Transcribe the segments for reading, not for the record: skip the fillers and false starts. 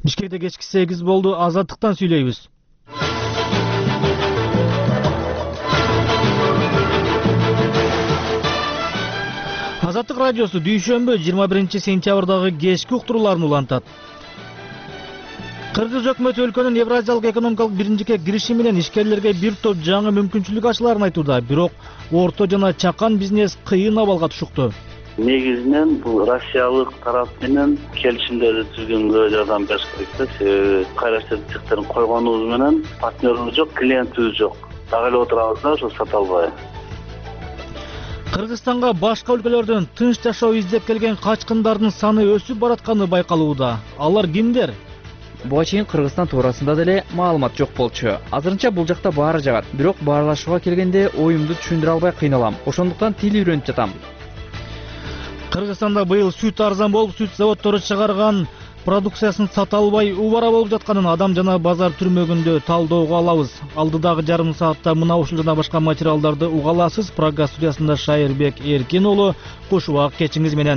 Бишкекте кечки 8 болду. Азаттыктан сүйлөйбүз. Азаттык радиосу дүйшөмбү 21 сентябрдагы кечки уктурууларын улантат. Кыргыз өкмөтү өлкөнүн Евразиялык экономикалык биринчикке кириши менен ишкерлерге бир топ жаңы мүмкүнчүлүк ачыларын айтууда, бирок орто жана чакан бизнес кыйын абалга түшүктү. Негизинен бул Россиялык тарап менен келишимдерди түзгөнгө жардам бериш керек да. Себеби кайра сертификаттерин койгонубуз менен партнерибиз жок, клиентибиз жок. Дагы эле отурабыз да, ошо сата албай. Кыргызстанга башка өлкөлөрдөн тынч жашоо издеп келген качкындардын саны өсүп баратканы байкалууда. Алар кимдер? Буга чейин Кыргызстан туурасында деле маалымат жок болчу. Азырынча бул жакта баары жагат. Бирок баарлашууга келгенде оюмду түшүндүрө албай кыйналам. Ошондуктан тил үйрөнүп жатам. Кыргызстанда быйыл сүт арзан болуп, сүт заводдору чыгарган продукциясын сата албай убара болуп жатканын Адам жана базар түрмөгүндө талоого алабыз. Алдыдагы жарым саатта мына ушул жана башка материалдарды уга аласыз. Программа студиясында Шайырбек Эркин уулу, кошубак кечиңиз менен.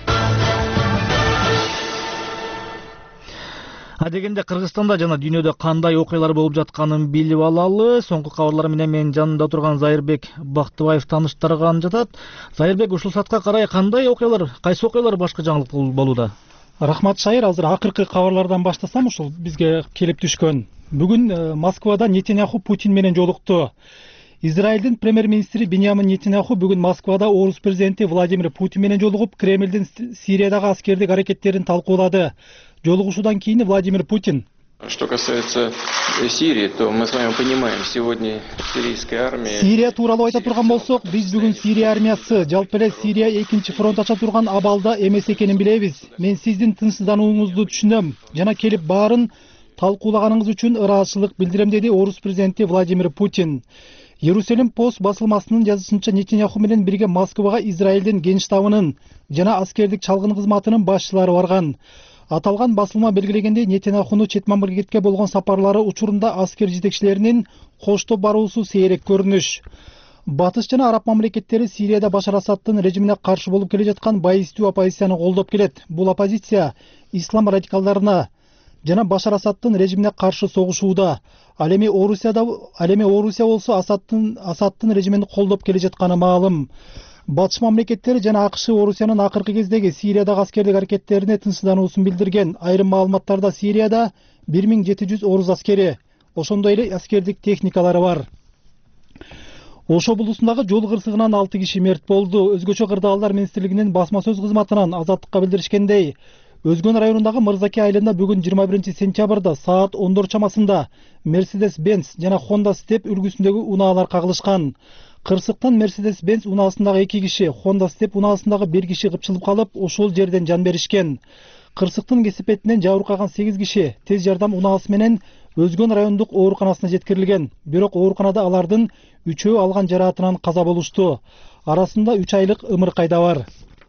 Адегенде Кыргызстанда жана дүйнөдө кандай окуялар болуп жатканын билип алалы. Соңку кабарлар менен менин жанымда турган Зайырбек Бактыбаев тааныштырган жатат. Зайырбек, ушул саатка карай кандай окуялар, кайсы окуялар башкы жаңылык болууда? Рахмат Шайыр, азыр акыркы кабарлардан баштасам, ушул бизге келип түшкөн. Бүгүн Москвада Нетаньяху Путин менен жолукту. Израилдин премьер-министри Биньямин Нетаньяху бүгүн Москвада орус президенти Владимир Путин менен жолугуп, Кремлдин Сириядагы аскердик аракеттерин талкуулады. Жолугушуудан кийин Владимир Путин: Что касается Сирии, то мы с вами понимаем, сегодня сирийская армия... Сирия тууралуу айта турган болсок, биз бүгүн Сирия армиясы, жалпы эле Сирия экинчи фронт ача турган абалда эмес экенин билебиз. Мен сиздин тынчсызданууңузду түшүнөм жана келип баарын талкуулаганыңыз үчүн ыраазычылык билдирем, деди орус президенти Владимир Путин. Иерусалим пост басылмасынын жазышынча, Нетаньяху менен бирге Москвага Израилдин Генштабынын жана аскердик чалгын кызматынын башчылары барган. Аталган басылма белгилегендей, Нетаньяхуну чет мамлекетке болгон сапарлары учурунда аскер жетекчилеринин коштоп баруусу сейрек көрүнүш. Батыш жана араб мамлекеттери Сирияда Башар Асадтын режимине каршы болуп келе жаткан байыстуу оппозицияны колдоп келет. Бул оппозиция ислам радикалдарына жана Башар Асадтын режимине каршы согушууда. Ал эми Орусия болсо Асадтын режимин колдоп келе жатканы маалым. Батыш мамлекеттери жана АКШ Орусиянын акыркы кездеги Сириядагы аскердик аракеттерине тынчсыздануусун билдирген. Айрым маалыматтарда Сирияда 1700 орус аскери, ошондой эле аскердик техникалары бар. Ошо облусундагы жол кырсыгынан 6 киши мерт болду. Өзгөчө кырдаалдар министрлигинин басма сөз кызматынан Азаттыкка билдиришкендей, Өзгөн районундагы Мырзаки айылында бүгүн 21 сентябрда саат 10 чамасында Mercedes-Benz жана Honda Step үлгүсүндөгү унаалар кагылышкан. Кырсыктан Mercedes-Benz унаасындагы 2 киши, Honda Step унаасындагы 1 киши кыпчылып калып, ошол жерден жан беришкен. Кырсыктын кесепетинен жабыркаган 8 киши тез жардам унаасы менен Өзгөн райондук ооруканасына жеткирилген. Бирок ооруканада алардын 3-өө алган жараатынан каза болушту. Арасында 3 айлык ымыркай да бар.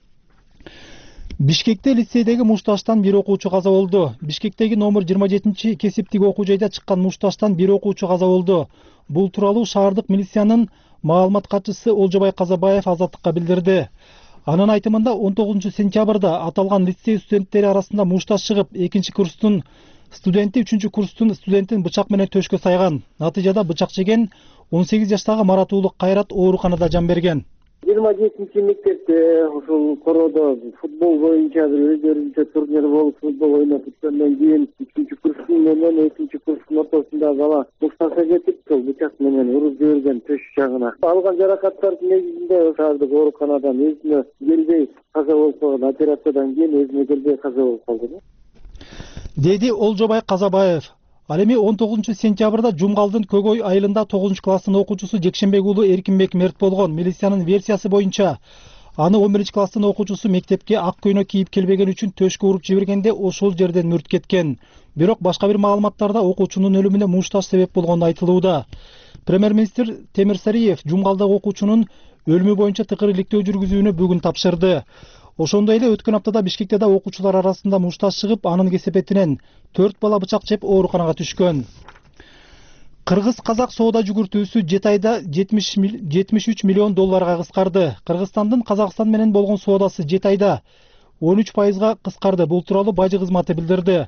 Бишкекте лицейдеги мушташтан бир окуучу каза болду. Бишкектеги номер 27 кесиптик окуу жайда чыккан мушташтан бир окуучу каза болду. Бул тууралуу шаардык милициянын маалымат катчысы Олжобай Казабаев Азаттыкка билдирди. Анын айтымында 19 сентябрда аталган лицей студенттери арасында мушташ чыгып, 2-курстун студенти 3-курстун студентин бычак менен төшкө сайган. Натыйжада бычак жеген 18 жаштагы Маратуулук Кайрат ооруканада жан берген. 27 мектепте ушул короодо футбол боюнча өздөрүнчө турнир болуп футбол ойноп өткөндөн кийин 3-курстун менен 2-курстун ортосунда бала мушташка кетип, сол бычак менен уруп жиберген төш жагына. Алган жаракаттардын негизинде шаардык ооруканадан өзүнө келбей каза болуп калган, операциядан кийин өзүнө келбей каза болуп калды, деди Олжобай Казабаев. Ал эми 19 сентябрда Жумгалдын Көгөй айылында 9-класстын окуучусу Жекшенбек уулу Эркинбек мерт болгон. Милициянын версиясы боюнча аны 11-класстын окуучусу мектепке ак көйнөк кийип келбеген үчүн төшкө уруп жибергенде ошол жерден мүрт кеткен. Бирок башка бир маалыматтарда окуучунун өлүмүнө мушташ себеп болгону айтылууда. Премьер-министр Темир Сариев Жумгалдагы окуучунун өлүмү боюнча тыкыр иликтөө жүргүзүүнү бүгүн тапшырды. Ошондой эле өткөн аптада Бишкекте да окуучулар арасында мушташ чыгып, анын кесепетинен 4 бала бычак жеп ооруканага түшкөн. Кыргыз-казак соода жүгүртүүсү 7 айда 73 миллион долларга кыскарды. Кыргызстандын Казакстан менен болгон соодасы 7 айда 13%га кыскарды. Бул тууралуу бажы кызматы билдирди.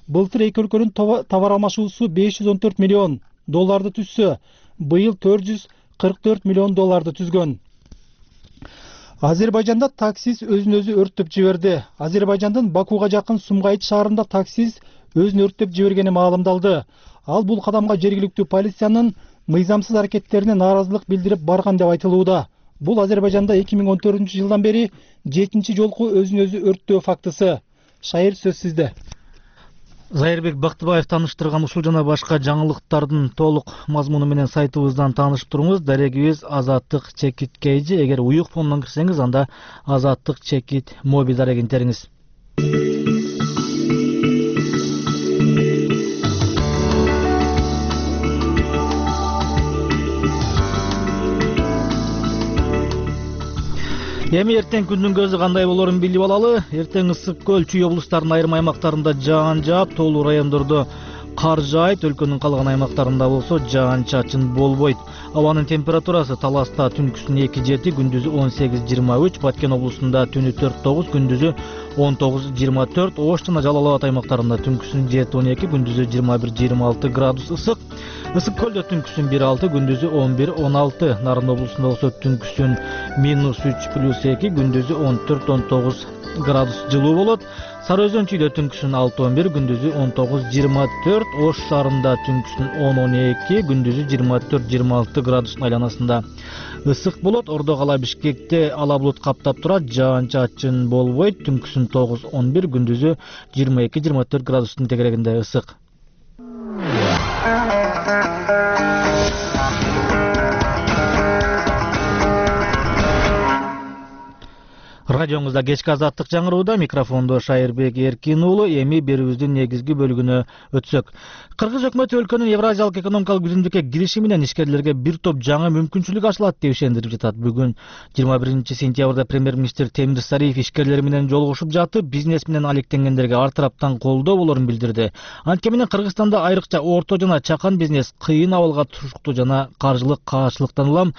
Былтыр эки өлкөнүн товар алмашуусу $514 миллион түзсө, быйыл $444 миллион түзгөн. Азербайжанда таксист өзүн өзү өрттөп жиберди. Азербайжандын Бакуга жакын Сумгайыт шаарында таксист өзүн өрттөп жибергени маалымдалды. Ал бул кадамга жергиликтүү полициянын мыйзамсыз аракеттерине нааразылык билдирип барган деп айтылууда. Бул Азербайжанда 2014-жылдан бери 7-чи жолку өзүн өзү өрттөө фактысы. Шайыр сөз сизде. Зайырбек Бактыбаев таныштырган ушул жана башка жаңылыктардын толук мазмуну менен сайтыбыздан таанышып туруңуз. Дарегибиз Азаттык Чекит Кейжи. Эгер уюк фондон кирсеңиз, анда Азаттык Чекит моби дарегин териңиз. Эми эртең күндүн көзү кандай болорун билип алалы. Эртең Ысык көл, Чүй облустарынын айрым аймактарында жаан жаап, тоолуу райондордо кар жаайт, өлкөнүн калган аймактарында болсо жаан-чачын болбойт. Абанын температурасы Таласта түнкүсүн 2-7, күндүзү 18-23, Баткен облусунда түнү 4-9, күндүзү 19-24, Ош жана Жалал Абад аймактарында түнкүсүн 7-12, күндүзү 21-26 градус ысык. Ысык көлдө түнкүсүн 1-6, күндүзү 11-16, Нарын облусунда болсо түнкүсүн -3+2, күндүзү 14-19 градус жылуу болот. Сары Өзөн Чүйдө түнкүсүн 6-11, күндүзү 19-24, Ош шаарында түнкүсүн 10-12, күндүзү 24-26 градустун айланасында ысык болот. Ордо кала Бишкекте ала булут каптап турат, жаан-чачын болбойт, түнкүсүн 9-11, күндүзү 22-24 градустун тегерегинде ысык. Радионузда кечки азаттык жаңырууда, микрофондо Шайырбек Эркин уулу. Эми берүүбүздүн негизги бөлүгүнө өтсөк. Кыргыз өкмөтү өлкөнүн Евразиялык экономикалык бүтүндүккө кириши менен ишкерлерге бир топ жаңы мүмкүнчүлүк ачылат деп ишендирип жатат. Бүгүн 21-сентябрда премьер-министр Темир Сариев ишкерлер менен жолугушуп жатып, бизнес менен алектенгендерге ар тараптан колдоо болорун билдирди. Анткени менен Кыргызстанда айрыкча орто жана чакан бизнес кыйын абалга турушту жана каржылык каашчылыктан улам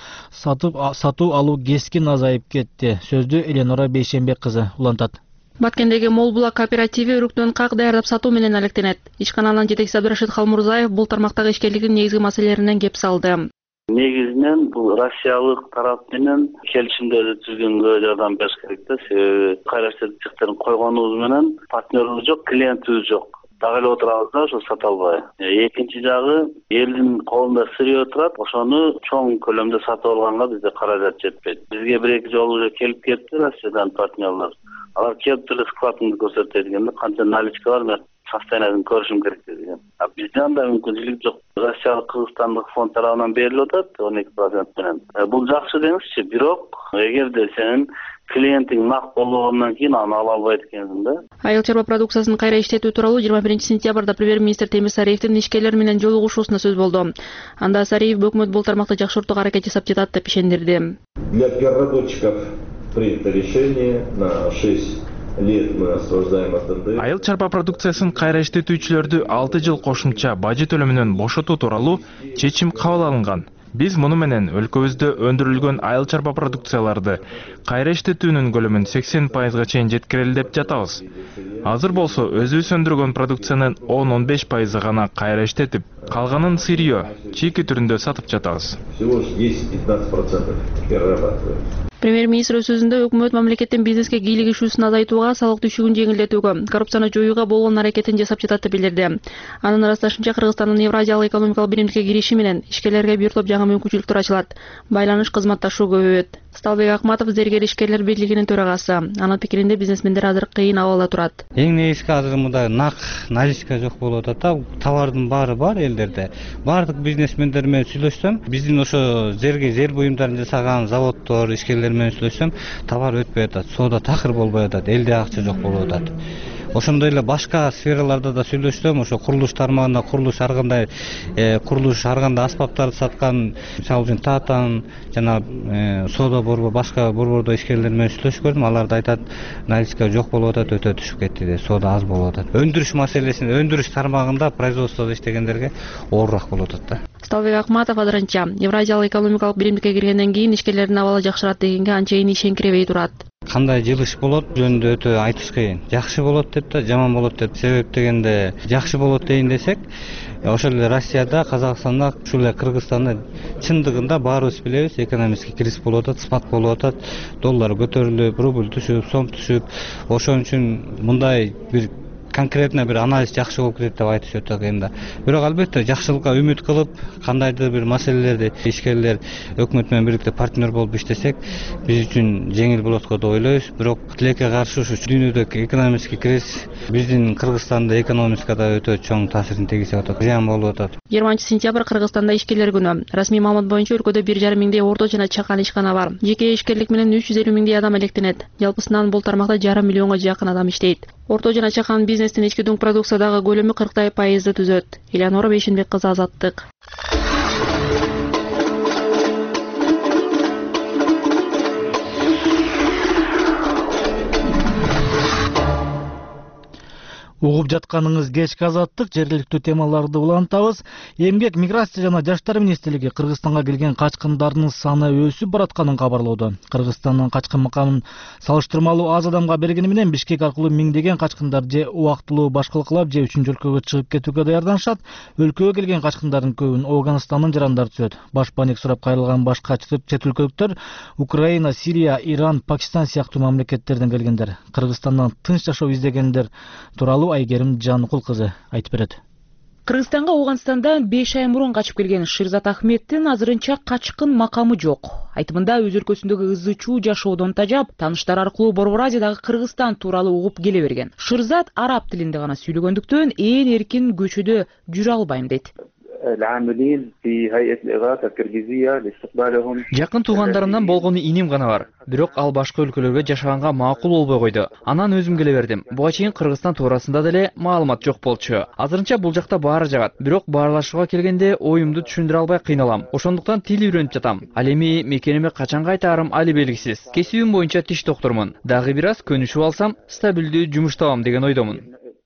сатуу алуу кескин азайып кетти. Сөздү Эленора Бейшенбек кызы улантат. Баткендеги Молбула кооперативи өрүктөн как даярдап сатуу менен алектенет. Ишканаланын жетекчиси Абдрашид Халмурзаев бул тармактагы ишкерликтин негизги маселелеринен кеп салды. Негизинен бул Россиялык тарап менен келишимдерди түзгөнгө жардам бериш керек да. Себеби кайраштыргычтарын койгонубуз менен партнерибиз жок, клиентибиз жок. Дагы эле отурабыз да, ошо сата албай. Экинчи жагы элдин колунда сырье турат, ошону чоң көлөмдө сатып алганга бизде каражат жетпейт. Бизге бир-эки жолу уже келип кетти Россиядан партнерлор. Алар келип туруп складыңды көрсөтөт дегенде, канча наличка бар, мен состояниесын көрүшүм керек деген. Бизде андай мүмкүнчүлүк жок. Россиялык Кыргызстандык фонд тарабынан берилип атат 12% менен. Бул жакшы деңизчи, бирок эгерде сенин клиентиң нак болгондон кийин аны ала албайт экенсиң да. Айыл чарба продукциясын кайра иштетүү тууралуу 21-сентябрда премьер-министр Темир Сариевдин ишкерлер менен жолугушуусунда сөз болду. Анда Сариев өкмөт бул тармакты жакшыртууга аракет жасап жатат деп ишендирди. Для переработчиков принято решение на 6 лет мы освобождаем от НДС. Айыл чарба продукциясын кайра иштетүүчүлөрдү 6 жыл кошумча бажы төлөмүнөн бошотуу тууралуу чечим кабыл алынган. Биз муну менен өлкөбүздө өндүрүлгөн айыл чарба продукцияларды кайра иштетүүнүн көлөмүн 80%га чейин жеткирели деп жатабыз. Азыр болсо өзүбүз өндүргөн продукциянын 10-15% гана кайра иштетип, калганын сырье, чийки түрүндө сатып жатабыз. Всего 10-15% перерабатываем. Премьер-министр өз сөзүндө өкмөт мамлекеттин бизнеске кийлигишүүсүн азайтууга, салык түшүгүн жеңилдетүүгө, коррупцияны жоюуга болгон аракетин жасап жатат деп билдирди. Анын ырасташынча Кыргызстандын Евразиялык экономикалык биримдикке кириши менен ишкерлерге бир топ жаңы мүмкүнчүлүктөр ачылат. Байланыш, кызматташуу көбөйөт. Сталбек Акматов Зергер ишкерлер бирлигинин төрагасы. Анын пикиринде бизнесмендер азыр кыйын абалда турат. Эң негизги азыр мында нак наличка жок болуп атат да. Товардын баары бар элдерде. Бардык бизнесмендер менен сүйлөшсөм, биздин ошо жер буюмдарын жасаган заводдор, ишкерлер менен сүйлөшсөм, товар өтпөй атат, соода такыр болбой атат, элде акча жок болуп атат. Ошондой эле башка сфераларда да сүйлөшсөм, ошо курулуш тармагында курулуш ар кандай аспаптарды саткан, мисалы үчүн Татан жана соода борбор, башка борбордо ишкерлер менен сүйлөшүп көрдүм. Алар да айтат, наличка жок болуп атат, өтө түшүп кетти деп, соода аз болуп атат. Өндүрүш маселесинде, өндүрүш тармагында, производстводо иштегендерге оорураак болуп атат да. Талбек Акматов азырынча Евразиялык экономикалык биримдикке киргенден кийин ишкерлердин абалы жакшырат дегенге анчейин ишенкиребей турат. Кандай жылыш болот жөнүндө өтө айтыш кыйын. Жакшы болот деп да, жаман болот деп. Себеп дегенде жакшы болот дейин десек, ошол эле Россияда, Казакстанда, ушул эле Кыргызстанда чындыгында баарыбыз билебиз, экономический кризис болуп атат, спад болуп атат, доллар көтөрүлүп, рубль түшүп, сом түшүп. Ошон үчүн мындай бир конкретно бир анализ жакшы болуп кетет деп айтыш өтө кыйын да. Бирок албетте жакшылыкка үмүт кылып, кандайдыр бир маселелерди ишкерлер өкмөт менен бирикте партнер болуп иштесек, биз үчүн жеңил болот деп ойлойбуз. Бирок тилекке каршы ушу дүйнөдөгү экономический кризис биздин Кыргызстанда экономикада өтө чоң таасирин тийгизип атат, зыян болуп атат. 20-сентябрь Кыргызстанда ишкерлер күнү. Расмий маалымат боюнча өлкөдө 1,5 миңдей орто жана чакан ишкана бар. Жеке ишкерлик менен 350 миңдей адам электенет. Жалпысынан бул тармакта 1,5 миллионго жакын адам иштейт. Орто жана чакан бизнестин ички дүң продукциядагы көлөмү 40% түзөт. Элеонора Бейшенбек кызы, Азаттык. Угуп жатканыңыз кечки Азаттык, жергиликтүү темаларды улантабыз. Эмгек, миграция жана жаштар министрлиги Кыргызстанга келген качкындардын саны өсүп баратканын кабарлоодо. Кыргызстандын качкын макамын салыштырмалуу аз адамга бергени менен Бишкек аркылуу миңдеген качкындар же убактылуу башкалыклап, же үчүнчү өлкөгө чыгып кетүүгө даярданышат. Өлкөгө келген качкындардын көбүн Афганистандын жарандары түзөт. Баш паник сурап кайрылган башка чет өлкөлүктөр Украина, Сирия, Иран, Пакистан сыяктуу мамлекеттерден келгендер. Кыргызстандан тынч жашоо издегендер тууралуу Айгерим Жаныкул кызы айтып берет. Кыргызстанга Афганистандан 5 ай мурун качып келген Ширзат Ахметтин азырынча качкын макамы жок. Айтымында өз өлкөсүндөгү ызы-чуу жашоодон тажап, тааныштар аркылуу Борбор Азиядагы Кыргызстан тууралуу угуп келе берген. Ширзат араб тилинде гана сүйлөгөндүктөн ээн эркин көчөдө жүрө албайм дейт. Жакын туугандарымдан болгону иним гана бар. Бирок ал башка өлкөлөргө жашаганга макул болбой койду. Анан өзүм келе бердим. Буга чейин Кыргызстан туурасында деле маалымат жок болчу. Азырынча бул жакта баары жагат. Бирок баарлашууга келгенде оюмду түшүндүрө албай кыйналам. Ошондуктан тил үйрөнүп жатам. Ал эми мекениме качан кайтаарым али белгисиз. Кесибим боюнча тиш доктормун. Дагы бир аз көнүшүп алсам, стабилдүү жумуш табам деген ойдомун.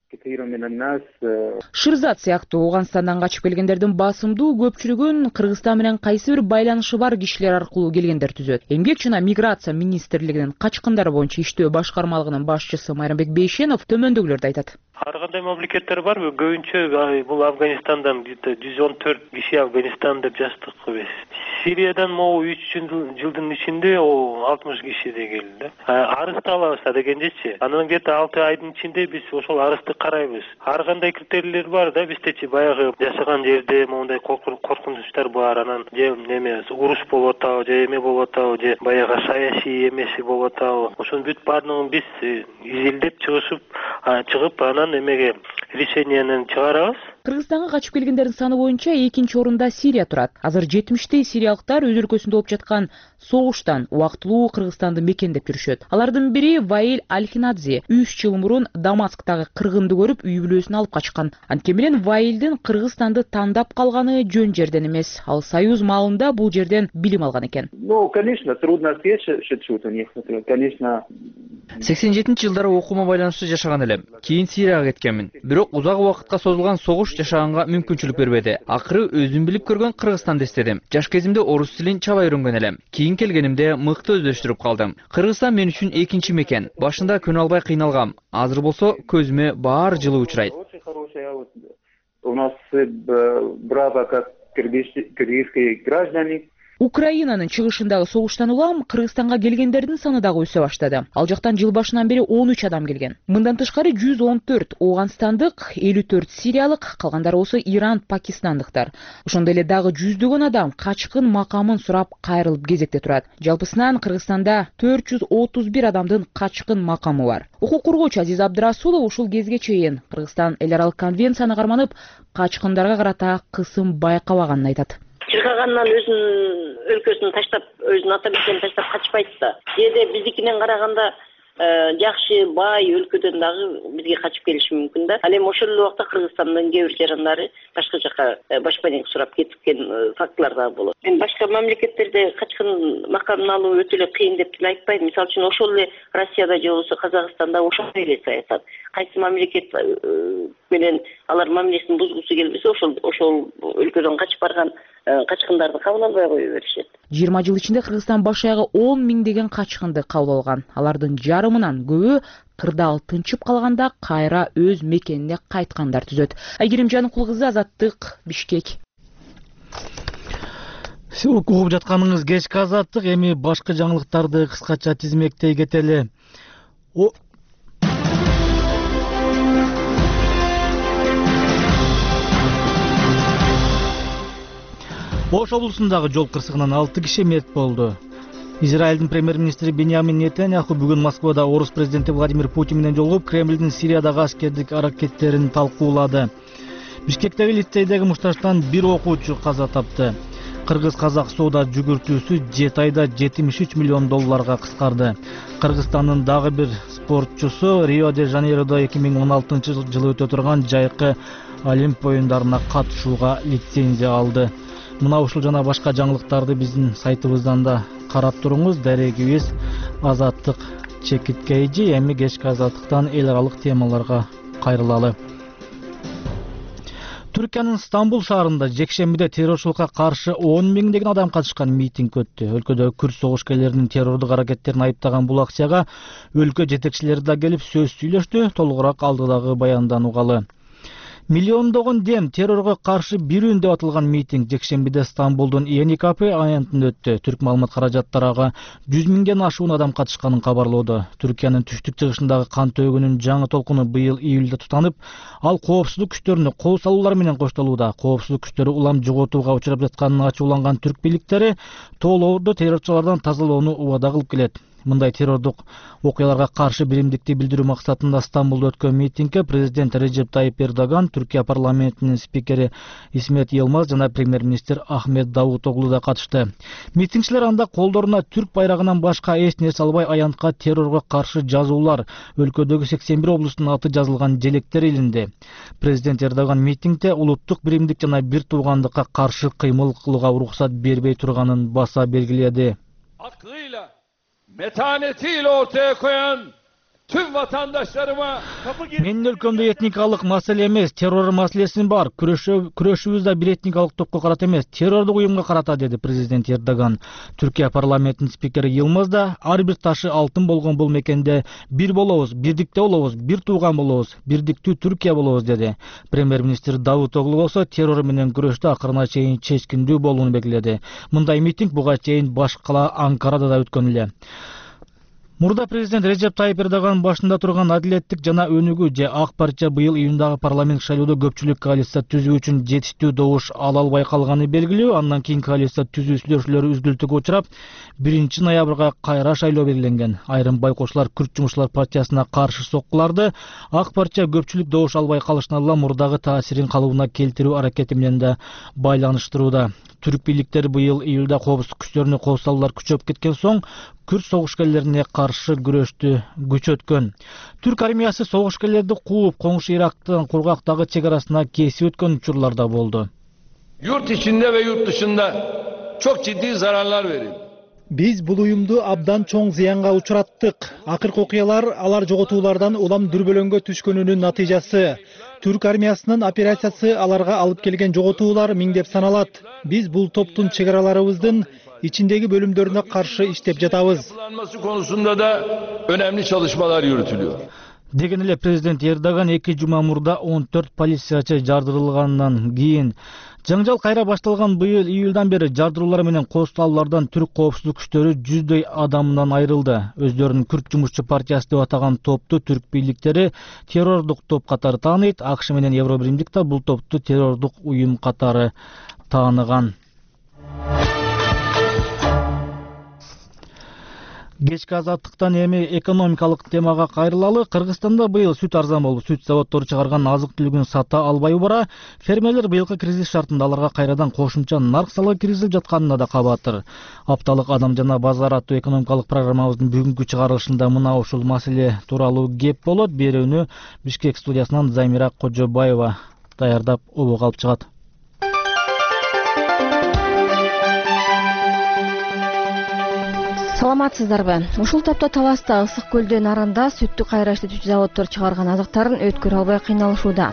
Ширзат сыяктуу Афганистандан качып келгендердин басымдуу көпчүлүгүн Кыргызстан менен кайсы бир байланышы бар кишилер аркылуу келгендер түзөт. Эмгек жана миграция министрлигинин качкындар боюнча иштөө башкармалыгынын башчысы Майрамбек Бейшенов төмөндөгүлөрдү айтат. Ар кандай мамлекеттер бар, көбүнчө бул Афганистандан 114 киши Афганистан деп жаздык биз. Сириядан могу 3 жылдын ичинде 60 киши де келди. Арызды алабыз дегенчечи. Анан где-то 6 айдын ичинде биз ошол арызды карайбыз. Ар кандай критерийлер бар да, биздечи баягы жашаган жерде моундай коркунучтар бар, анан же уруш болуп атабы, же эме болуп атабы, же баягы саясий эмеси болуп атабы. Ошонун бүт баардыгын биз изилдеп чыгып анан эмеге решениени чыгарабыз. Кыргызстанга качып келгендердин саны боюнча экинчи орунда Сирия турат. Азыр 70 сириялыктар өз өлкөсүндө болуп жаткан согуштан убактылуу Кыргызстанды мекендеп жүрүшөт. Алардын бири Ваил Алхинадзе 3 жыл мурун Дамасктагы кыргынды көрүп, үй бүлөсүн алып качкан. Анткени менен Ваилдин Кыргызстанды тандап калганы жөн жерден эмес. Ал Союз маалында бул жерден билим алган экен. Конечно, трудно ответить, у них, конечно. 87-жылдары окуума байланыштуу жашаган элем. Кийин Сирияга кеткенмин. Бирок узак убакытка созулган согуш жашаганга мүмкүнчүлүк бербеди. Акыры өзүм билип көргөн Кыргызстанды эстедим. Жаш кезимде орус тилин чаба үйрөнгөн элем. Кийин келгенимде мыкты өздөштүрүп калдым. Кыргызстан мен үчүн экинчи мекен. Башында күнө албай кыйналгам. Азыр болсо көзүмө баары жылуу учурайт. У нас право как кыргызские граждане. Украинанын чыгышындагы согуштан улам Кыргызстанга келгендердин саны дагы өсө баштады. Ал жактан жыл башынан бери 13 адам келген. Мындан тышкары 114 Афганистандык, 54 сириялык, калгандары болсо Иран, Пакистандыктар. Ошондой эле дагы жүздөгөн адам качкын макамын сурап кайрылып кезекте турат. Жалпысынан Кыргызстанда 431 адамдын качкын макамы бар. Укук коргоочу Азиз Абдырасулов ушул кезге чейин Кыргызстан эл аралык конвенцияны карманып, качкындарга карата кысым байкабаганын айтат. Чыркагандан өзүнүн өлкөсүн таштап, өзүнүн ата мекенин таштап качпайт да. Кээде биздикинен караганда жакшы, бай өлкөдөн дагы бизге качып келиши мүмкүн да. Ал эми ошол эле убакта Кыргызстандын кээ бир жарандары башка жака башпаник сурап кеткен фактылар дагы болот. Мен башка мамлекеттерде качкын макамын алуу өтө эле кыйын деп деле айтпайм. Мисалы үчүн ошол эле Россияда же болбосо Казакстанда ошондой эле саясат. Кайсы мамлекет менен алар мамилесин бузгусу келбесе, ошол өлкөдөн качып барган качкындарды кабыл албай кое беришет. 20 жыл ичинде Кыргызстан баш аягы 10 миңдеген качкынды кабыл алган. Алардын жарымынан көбү кырдаал тынчып калганда кайра өз мекенине кайткандар түзөт. Айгерим Жаныкул кызы, Азаттык, Бишкек. Угуп жатканыңыз кечки Азаттык, эми башка жаңылыктарды кыскача тизмектей кетели. Ош облусундагы жол кырсыгынан 6 киши мерт болду. Израилдин премьер-министри Беньямин Нетаньяху бүгүн Москвада орус президенти Владимир Путин менен жолугуп, Кремлдин Сириядагы аскердик аракеттерин талкуулады. Бишкектеги лицейдеги мушташтан бир окуучу каза тапты. Кыргыз-казак соода жүгүртүүсү 7 айда 73 миллион долларга кыскарды. Кыргызстандын дагы бир спортчусу Рио-де-Жанейродо 2016 жылы өтө турган жайкы Олимп оюндарына катышууга лицензия алды. Мына ушул жана башка жаңылыктарды биздин сайтыбыздан да карап туруңуз. Дарегибиз Азаттык чекиткейжи. Эми кечки Азаттыктан эл аралык темаларга кайрылалы. Түркиянын Стамбул шаарында жекшембиде террорчулукка каршы 10 миңдеген адам катышкан митинг өттү. Өлкөдө күрд согушкерлеринин террордук аракеттерин айыптаган бул акцияга өлкө жетекчилери да келип сөз сүйлөштү. Толугураак алдыдагы баяндан угалы. Миллиондогон дем террорго каршы бирүүн деп аталган митинг жекшембиде Стамбулдун ЕНИКП аянтында өттү. Түрк маалымат каражаттарга 100 миңден ашуун адам катышканын кабарлоодо. Түркиянын түштүк чыгышындагы кан төгүүнүн жаңы толкуну быйыл июлда тутанып, ал коопсуздук күчтөрүнө кол салуулар менен коштолууда. Коопсуздук күчтөрү улам жоготууга учурап жатканын ачууланган түрк бийликтери тоолоодо террорчулардан тазалоону убада кылып келет. Мындай террордук окуяларга каршы биримдикти билдирүү максатында Стамбулда өткөн митингге президент Режеп Тайип Эрдоган, Түркия парламентинин спикери Исмет Йылмаз жана премьер-министр Ахмет Давутоглу да катышты. Митингчилер анда колдоруна түрк байрагынан башка эч нерсе албай аянтка террорго каршы жазуулар, өлкөдөгү 81 облустун аты жазылган желектер илинди. Президент Эрдоган митингде улуттук биримдик жана бир туугандыкка каршы кыймыл кылууга уруксат бербей турганын баса белгиледи. Metanetiyle ortaya koyan tüm vatandaşlarıma Менин өлкөмдө этникалык маселе эмес, террор маселеси бар. Күрөшүбүз да бир этникалык топко карата эмес, террордук уюмга карата, деди президент Эрдоган. Түркия парламентинин спикери Йылмаз да ар бир ташы алтын болгон бул мекенде бир болобуз, бирдикте болобуз, бир тууган болобуз, бирдиктүү Түркия болобуз, деди. Премьер-министр Давутоглу болсо террор менен күрөштө акырына чейин чечкиндүү болууну белгиледи. Мындай митинг буга чейин башкала Анкарада да өткөн эле. Мурда президент Режеп Тайип Эрдоган башында турган Адилеттик жана өнүгүү же ак партия быйыл июндагы парламент шайлоодо көпчүлүк коалиция түзүү үчүн жетиштүү добуш ала албай калганын белгилүү. Андан кийин коалиция түзүү сүйлөшүүлөрү үзгүлтүккө учурап, 1 ноябрга кайра шайлоо белгиленген. Айрым байкоочулар Күрд жумушчулар партиясына каршы соккуларды ак партия көпчүлүк добуш албай калышына ла мурдагы таасирин калыбына келтирүү аракети менен да байланыштырууда. Түрк бийликтери быйыл июлда коопсуздук күчтөрүнө кол салуулар күчөп кеткен соң күрд согушкерлерине каршы күрөштү күчөткөн. Түрк армиясы согушкерлерди кууп, коңшу Ирактын кургактагы чек арасына кесип өткөн учурлар да болду. Yurt içinde ve yurt dışında çok ciddi zararlar verildi. Биз бул уюмду абдан чоң зыянга учураттык. Акыркы окуялар алар жоготуулардан улам дүрбөлөңгө түшкөнүнүн натыйжасы. Түрк армиясынын операциясы аларга алып келген жоготуулар миңдеп саналат. Биз бул топтун чек араларыбыздын içindeki bölümlerine karşı iştep жатабыз. Konusunda da önemli çalışmalar yürütülüyor. Деген эле президент Эрдоган 2 жума мурда 14 полициячы жардырылгандан кийин жаңжал кайра башталган быйыл июлдан бери жардыруулар менен коопталуулардан түрк коопсуздук күчтөрү 100дөй адамдан айрылды. Өздөрүнүн Күрд жумушчу партиясы деп атаган топту түрк бийликтери террордук топ катары тааныйт. АКШ менен Евробиримдик да бул топту террордук уюм катары тааныган. Кечки Азаттыктан эми экономикалык темага кайрылалы. Кыргызстанда быйыл сүт арзан болуп, сүт заводдору чыгарган азык-түлүгүн сата албай бара. Фермерлер быйылкы кризис шартында аларга кайрадан кошумча нарк салыгы киргизилип жатканына да кабатыр. Апталык адам жана базар аттуу экономикалык программабыздын бүгүнкү чыгарылышында мына ушул маселе тууралуу кеп болот. Берүүнү Бишкек студиясынан Замира Кожобаева даярдап обого алып чыгат. Саламатсыздарбы? Ушул тапта Таласта Ысык көлдө нарында сүттү кайра иштетүүчү заводдор чыгарган азыктарын өткөрө албай кыйналышууда.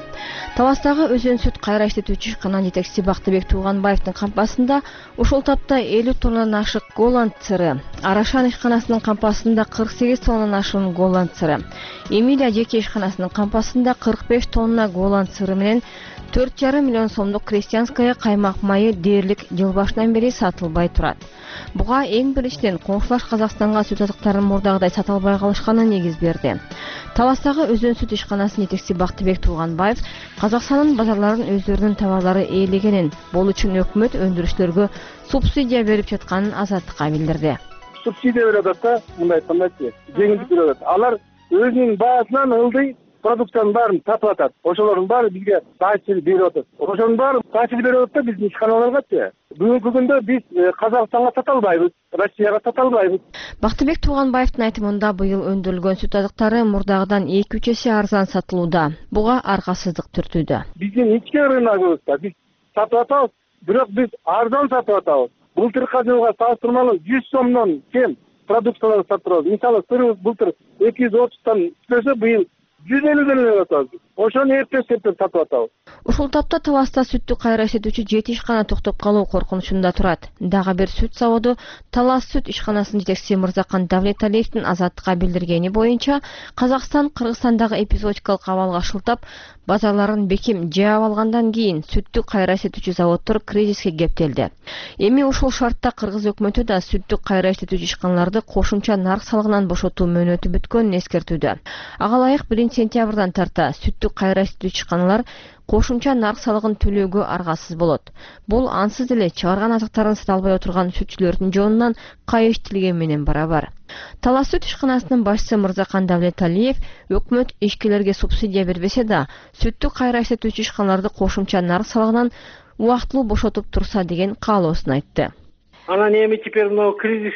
Таластагы Өзөн сүт кайра иштетүүчү ишкананын жетекчиси Бактыбек Тууганбаевдин кампасында ушул тапта 50 тоннадан ашык голланд сыры, Арашан ишканасынын кампасында 48 тоннадан ашык голланд сыры, Эмилия жеке ишканасынын кампасында 45 тонна голланд сыры менен 4,5 миллион сомдук крестьянская каймак майы дээрлик жыл башынан бери сатылбай турат. Буга эң биринчиден коңшулаш Казакстанга сүт азыктарын мурдагыдай сата албай калышканы негиз берди. Таластагы Өзөн сүт ишканасынын жетекчиси Бактыбек Тууганбаев Казакстандын базарларын өздөрүнүн товарлары ээлегенин, бул үчүн өкмөт өндүрүшчүлөргө субсидия берип жатканын Азаттыкка билдирди. Субсидия берип атат да, мындай айтканда, жеңилдик берип атат. Алар өзүнүн баасынан ылдый продукциянын баарын сатып атат. Ошолордун баары бизге таасир берип атат. Ошонун баары таасир берип атат да биздин ишканаларга. Бүгүнкү күндө биз Казакстанга сата албайбыз, Россияга сата албайбыз. Бактыбек Тууганбаевдин айтымында быйыл өндүрүлгөн сүт азыктары мурдагыдан 2-3 эсе арзан сатылууда. Буга аргасыздык түртүүдө. Биздин ички рыногубузда биз сатып атабыз, бирок биз арзан сатып атабыз. Былтыркы жылга салыштырмалуу 100 сомдон кем продукцияларды сатып атабыз. Мисалы сырыбыз былтыр 230тан түшсө, быйыл 150 эле атабыз. Ошону эптеп сатып атабыз. Ушул тапта Таласта сүттү кайра иштетүүчү 7 ишкана токтоп калуу коркунучунда турат. Дагы бир сүт заводу Талас сүт ишканасынын жетекчиси Мырзакан Давлеталиевдин Азаттыкка билдиргени боюнча, Казакстан Кыргызстандагы эпизодикалык абалга шылтап, базарларын бекем жаап алгандан кийин сүттү кайра иштетүүчү заводдор кризиске кептелди. Эми ушул шартта Кыргыз өкмөтү да сүттү кайра иштетүүчү ишканаларды кошумча нарк салыгынан бошотуу мөөнөтү бүткөнүн эскертүүдө. Ага ылайык 1-сентябрдан тарта сүттү кайра иштетүүчү ишканалар кошумча нарк салыгын төлөөгө аргасыз болот. Бул ансыз деле чыгарган азыктарын сата албай отурган сүтчүлөрдүн жоонунан кайыш тилген менен барабар. Талас сүт ишканасынын башчысы Мырзакан Давлеталиев өкмөт ишкерлерге субсидия бербесе да, сүттү кайра иштетүүчү ишканаларды кошумча нарк салыгынан убактылуу бошотуп турса деген каалоосун айтты. Анан эми теперь мына кризис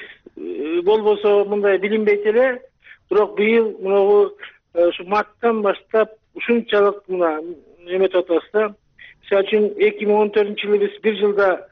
болбосо мындай билинбейт эле, бирок быйыл мына ушу марттан баштап ушунчалык мына эметип атабыз да. Мисалы үчүн 2014-жылы биз бир жылда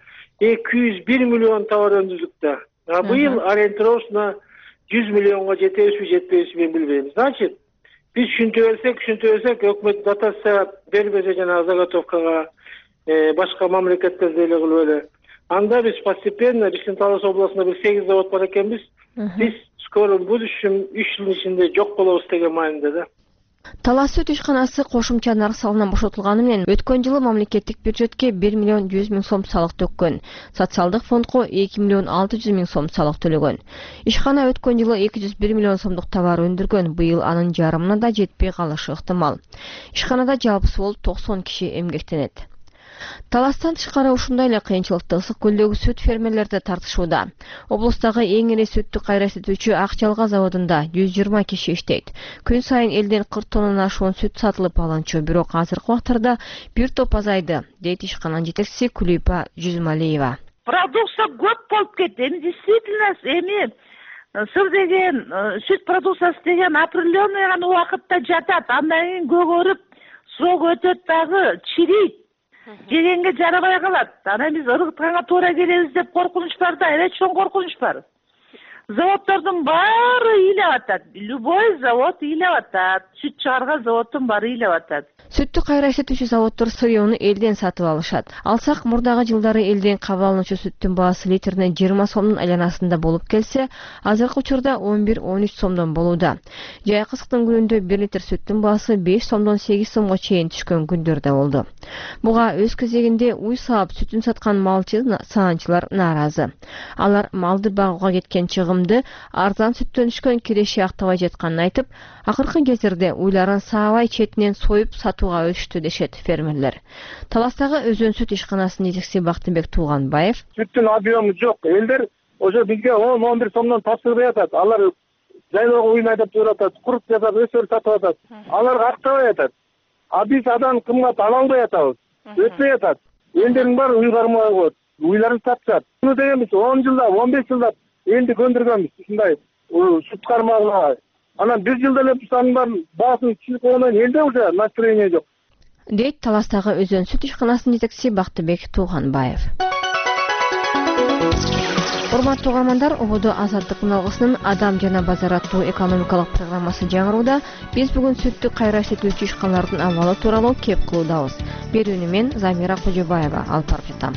201 миллион товар өндүрдүк да. Быйыл ориентировочно 100 миллионго жетебизби, жетпейбизби мен билбейм. Значит, биз ушинте берсек, өкмөт дотация бербесе жана заготовкага башка мамлекеттерде эле кылып эле. Анда биз постепенно биздин Талас областында бир 8 завод бар экенбиз. Биз скоро будущем 3 жылдын ичинде жок болобуз деген маанидә да. Талас сүт ишканасы кошумча нарк салыгынан бошотулганы менен өткөн жылы мамлекеттик бюджетке 1 миллион 100 миң сом салык төккөн. Социалдык фондко 2 миллион 600 миң сом салык төлөгөн. Ишкана өткөн жылы 201 миллион сомдук товар өндүргөн. Быйыл анын жарымына да жетпей калышы ыктымал. Ишканада жалпысы болуп 90 киши эмгектенет. Таластан тышкары ушундай эле кыйынчылыкты Ысык көлдөгү сүт фермерлери тартышууда. Облустагы эң ири сүттү кайра иштетүүчү Акчалга заводунда 120 киши иштейт. Күн сайын элден 40 тоннадан ашуун сүт сатылып алынчу, бирок азыркы убактарда бир топ азайды, дейт ишкананын жетекчиси Кулипа Жүзмалиева. Продукция көп болуп кетти. Эми действительно эми сыр деген, сүт продукциясы деген определенный гана убакытта жатат. Андан кийин көгөрүп, срок өтөт дагы, чирийт. Жегенге жарабай калат. Анан биз ыргытканга туура келебиз деп коркунуч бар да, эре чоң коркунуч бар. Заводдордун баары ыйлап атат. Любой завод ыйлап атат. Сүт чыгарган заводдун баары ыйлап атат. Сүттү кайра иштетүүчү заводдор сырьёну элден сатып алышат. Алсак мурдагы жылдары элден кабыл алынуучу сүттүн баасы литрине 20 сомдун айланасында болуп келсе, азыркы учурда 11-13 сомдон болууда. Жай кысыктын күнүндө 1 литр сүттүн баасы 5 сомдон 8 сомго чейин түшкөн күндөр да болду. Буга өз кезегинде уй саап сүтүн саткан малчы саанчылар нааразы. Алар малды багууга кеткен чыгымды арзан сүттөн түшкөн киреши актабай жатканын айтып, акыркы кездерде уйларын саабай четинен союп сатууга өтүштү дешет фермерлер. Таластагы Өзөн сүт ишканасынын жетекчиси Бактыбек Тууганбаев: Сүттүн объему жок. Элдер ошо бизге 10-11 сомдон тапшырбай атат. Алар жайлоого уйун айдап туруп атат, курут жасап өсөр сатып атат. Аларга актабай атат. А биз адан кымбат ала албай атабыз. Өтпөй атат. Элдердин баары уй кармай коет. Уйларын сатышат. Муну дегенбиз 10 жылда, 15 жылда элди көндүргөнбүз ушундай сүт кармагына. Анан 1 жылда эле бусанын баарын баасын түшүрүп койгондон элде уже настроение жок. Дейт Таластагы Өзөн сүт ишканасынын жетекчиси Бактыбек Тууганбаев. Урматтуу угармандар, ободо азаттык муналгысынын Адам жана базар аттуу экономикалык программасы жаңырууда биз бүгүн сүттү кайра иштетүүчү ишканалардын абалы тууралуу кеп кылуудабыз. Берүүнү мен Замира Кожобаева алып барып жатам.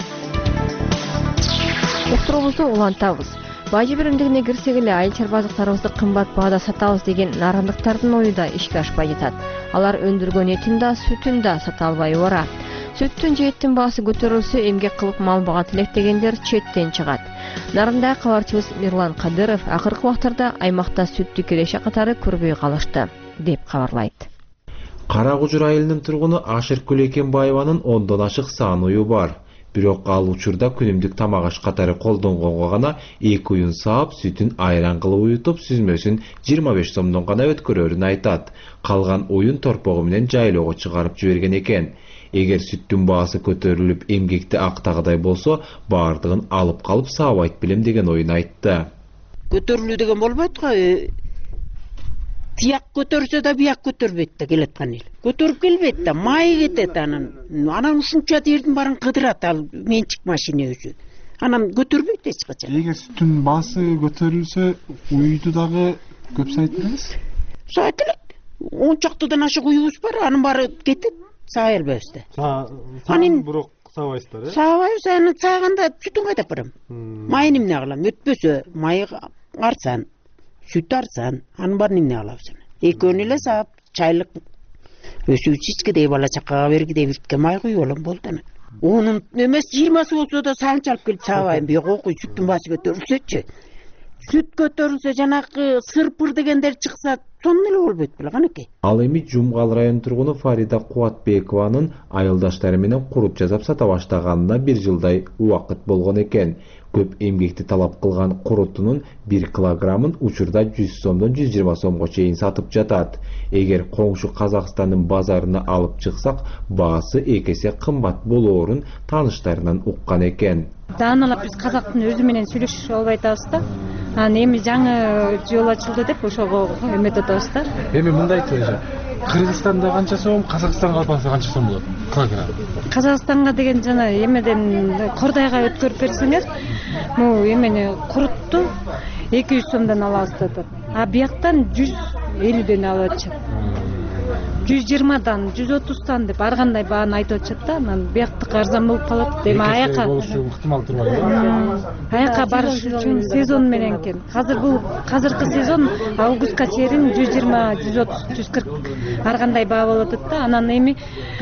Уктуруубузду улантабыз. Бажы биримдигине кирсек эле айыл чарбазыктарыбызды кымбат баада сатабыз деген нарындыктардын ою да ишке ашпай жатат. Алар өндүргөн этин да, сүтүн да сата албай убара. Сүттүн же эттин баасы көтөрүлсө эмгек кылып мал бага тилектегендер четтен чыгат. Нарында кабарчыбыз Мирлан Кадыров акыркы убактарда аймакта сүттү кереше катары көрбөй калышты деп кабарлайт. Кара Кужур айылынын тургуну Ашыр Күлекенбаеванын 10дон ашык саан уyu бар. Бирок ал учурда күнүмдүк тамак аш катары колдонгонго гана 2 уюн саап, сүтүн айран кылып уютуп, сүзмөсүн 25 сомдон гана өткөрөрүн айтат. Калган уюн торпогу менен жайлоого чыгарып жиберген экен. Эгер сүттүн баасы көтөрүлүп, эмгекти актагыдай болсо, баардыгын алып калып саабайт билем деген оюн айтты. Көтөрүлүү деген болбойт го. Тияк көтөрсө да бияк көтөрбөйт да келаткан эл. Көтөрүп келбейт да, май кетет анан ушунча жердин баарын кыдырат ал менчик машина өзү. Анан көтөрбөйт эч качан. Эгер сүттүн баасы көтөрүлсө, уйду дагы көп сайт эмес? Сайт элек. 10 чактыдан ашык уюбуз бар, анын баары кетет. Саай албайбыз да. Анын бирок саабайсыздар, э? Саабайбыз, анан сааганда сүтүн кайдап барам. Майын эмне кылам? Өтпөсө, май арзан, сүт арзан, анын баарын эмне кылабыз? Экөөнү эле саап, чайлык өсүүчүчкедей бала чакага бергидей биртке май куюп алам болду анан. Онун эмес 20 болсо да саанча алып келип саабайм. Бирок окуй сүттүн баасы көтөрүлсөчү. Сүт көтөрүлсө, жанакы сырпыр дегендер чыкса, сонун эле болбойт беле канеке. Ал эми Жумгал районунун тургуну Фарида Кубатбекованын айылдаштары менен куруп жасап сата баштаганына 1 жылдай убакыт болгон экен. Көп эмгекти талап кылган курутунун 1 килограммын учурда 100 сомдон 120 сомго чейин сатып жатат. Эгер коңшу Казакстандын базарына алып чыксак, баасы 2 эсе кымбат болоорун тааныштарынан уккан экен. Даанылап биз казактын өзү менен сүйлөшүп албай атабыз да. Анан эми жаңы жол ачылды деп ошого эметип атабыз да. Эми мындайчы, Кыргызстанда канча сом, Казакстанга албаса канча сом болот? Казакстанга деген жана эмеден Кордайга өткөрүп берсеңер, могу эмени курутту 200 сомдон алабыз деп. А бияктан 150ден алып атышат. 120дан, 130тан деп ар кандай бааны айтып атышат да. Анан бияктыкы арзан болуп калат. Эми аяка болушу ыктымал турбайбы? Аяка барыш үчүн сезон менен экен. Азыркы сезон августка чейин 120, 130, 140 ар кандай баа болот да. Анан эми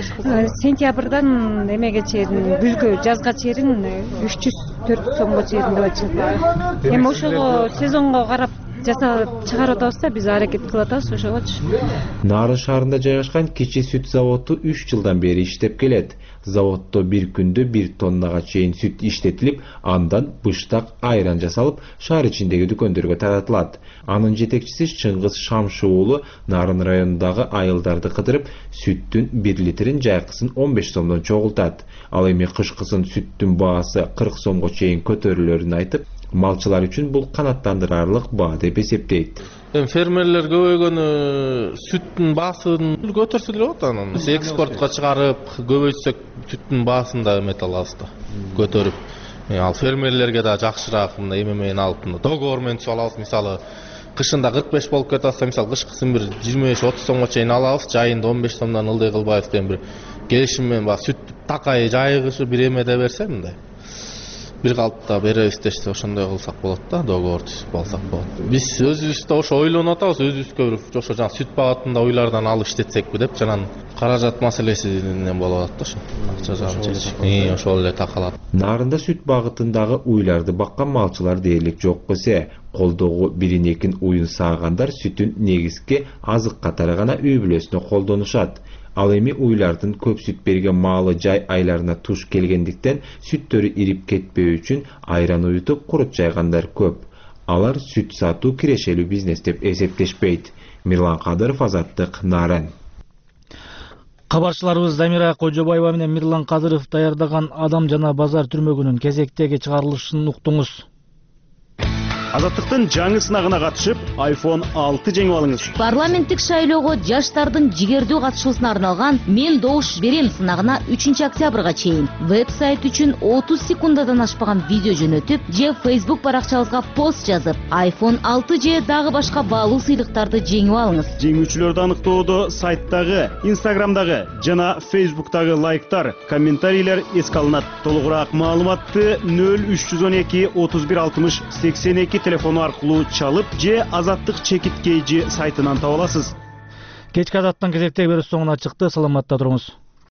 сентябрдан эмеге чейин, күзгө, жазга чейин 300-400 сомго чейин деп атышат. Эми ошого сезонго карап жасап чыгарып атабыз да, биз аракет кылып атабыз ошогочу. Нарын шаарында жайгашкан кичи сүт заводу 3 жылдан бери иштеп келет. Заводдо бир күндө 1 тоннага чейин сүт иштетилип, андан быштак айран жасалып, шаар ичиндеги дүкөндөргө таратылат. Анын жетекчиси Чыңгыз Шамшы уулу Нарын районундагы айылдарды кыдырып, сүттүн 1 литрин жайкысын 15 сомдон чогултат. Ал эми кышкысын сүттүн баасы 40 сомго чейин көтөрүлөрүн айтып, малчылар үчүн бул канаттандырарлык баа деп эсептейт. Фермерлер көбөйгөнү сүттүн баасын көтөрсө деле болот анан. Экспортко чыгарып, көбөйтсөк сүттүн баасын да эмете алабыз да. Көтөрүп, ал фермерлерге да жакшыраак мындай эме менен алып, договор менен түзүп алабыз. Мисалы, кышында 45 болуп кетип атса, мисалы кышкысын бир 25-30 сомго чейин алабыз, жайында 15 сомдон ылдый кылбайбыз деген бир келишим менен баа сүт такай жайгышы бир эмеде берсе мындай. Бир калыпта беребиз дешсе, ошондой кылсак болот да, договор түзүп алсак болот. Биз өзүбүздө ошо ойлонуп атабыз, өзүбүзгө бир ошо жана сүт багытында уйлардан алып иштетсекпи деп, жана каражат маселесинен болуп атат да ошо. Акча жагын чечип, ошол эле такалат. Нарында сүт багытындагы уйларды баккан малчылар дээрлик жок эсе. Колдогу 1-2 уюн саагандар сүтүн негизги азык катары гана үй бүлөсүнө колдонушат. Ал эми уйлардын көп сүт берген маалы жай айларына туш келгендиктен сүттөрү ирип кетпөө үчүн айран уютуп курут жайгандар көп. Алар сүт сатуу кирешелүү бизнес деп эсептешпейт. Мирлан Кадыров, Азаттык, Нарын. Кабарчыларыбыз Замира Кожобаева менен Мирлан Кадыров даярдаган Адам жана базар түрмөгүнүн кезектеги чыгарылышын уктуңуз. Азаттыктын жаңы сынагына катышып, iPhone 6 жеңип алыңыз. Парламенттик шайлоого жаштардын жигердүү катышуусуна арналган «Мен добуш берем» сынагына 3 октябрга чейин веб-сайт үчүн 30 секундадан ашпаган видео жөнөтүп, же Facebook баракчабызга пост жазып, iPhone 6 же дагы башка баалуу сыйлыктарды жеңип алыңыз. Жеңүүчүлөрдү аныктоодо сайттагы, Instagramдагы жана Facebooktагы лайктар, комментарийлер эске алынат. Толугураак маалыматты 0312 31 60 82 телефону аркылуу чалып же Азаттык чекит кейжи сайтынан таба аласыз. Кечки Азаттын кезектеги берүүсү соңуна чыкты. Саламатта туруңуз.